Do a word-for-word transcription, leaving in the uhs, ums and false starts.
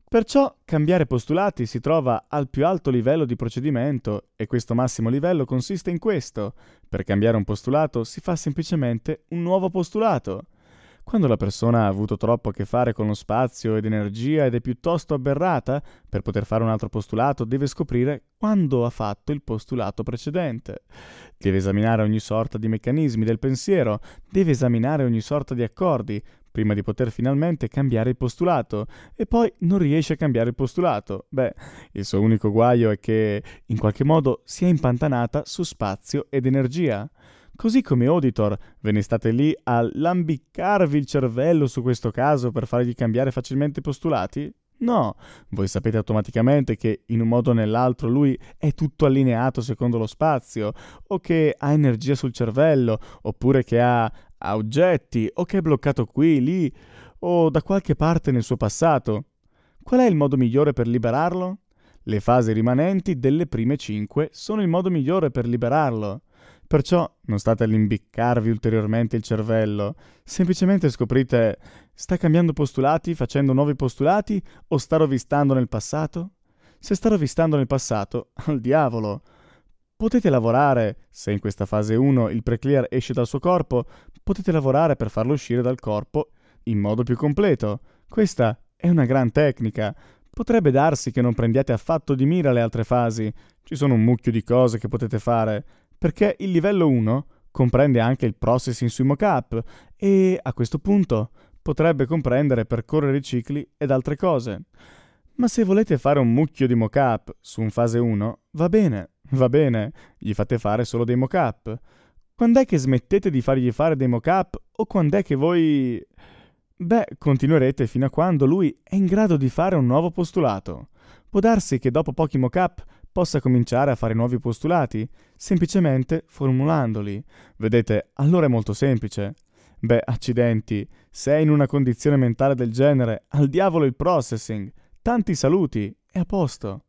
Perciò cambiare postulati si trova al più alto livello di procedimento e questo massimo livello consiste in questo. Per cambiare un postulato si fa semplicemente un nuovo postulato. Quando la persona ha avuto troppo a che fare con lo spazio ed energia ed è piuttosto aberrata, per poter fare un altro postulato deve scoprire quando ha fatto il postulato precedente. Deve esaminare ogni sorta di meccanismi del pensiero, deve esaminare ogni sorta di accordi, prima di poter finalmente cambiare il postulato, e poi non riesce a cambiare il postulato. Beh, il suo unico guaio è che, in qualche modo, si è impantanata su spazio ed energia. Così come Auditor, ve ne state lì a lambiccarvi il cervello su questo caso per fargli cambiare facilmente i postulati? No, voi sapete automaticamente che in un modo o nell'altro lui è tutto allineato secondo lo spazio, o che ha energia sul cervello, oppure che ha, ha oggetti, o che è bloccato qui, lì, o da qualche parte nel suo passato. Qual è il modo migliore per liberarlo? Le fasi rimanenti delle prime cinque sono il modo migliore per liberarlo. Perciò non state a limbiccarvi ulteriormente il cervello, semplicemente scoprite: sta cambiando postulati, facendo nuovi postulati, o sta rovistando nel passato? Se sta rovistando nel passato, al diavolo! Potete lavorare, se in questa fase uno il preclear esce dal suo corpo, potete lavorare per farlo uscire dal corpo in modo più completo. Questa è una gran tecnica. Potrebbe darsi che non prendiate affatto di mira le altre fasi. Ci sono un mucchio di cose che potete fare, perché il livello uno comprende anche il processing sui mockup e, a questo punto, potrebbe comprendere percorrere i cicli ed altre cose. Ma se volete fare un mucchio di mockup su un fase uno, va bene, va bene, gli fate fare solo dei mockup. Quand'è che smettete di fargli fare dei mockup o quand'è che voi... Beh, continuerete fino a quando lui è in grado di fare un nuovo postulato. Può darsi che dopo pochi mockup possa cominciare a fare nuovi postulati, semplicemente formulandoli. Vedete, allora è molto semplice. Beh, accidenti, se è in una condizione mentale del genere, al diavolo il processing. Tanti saluti, è a posto.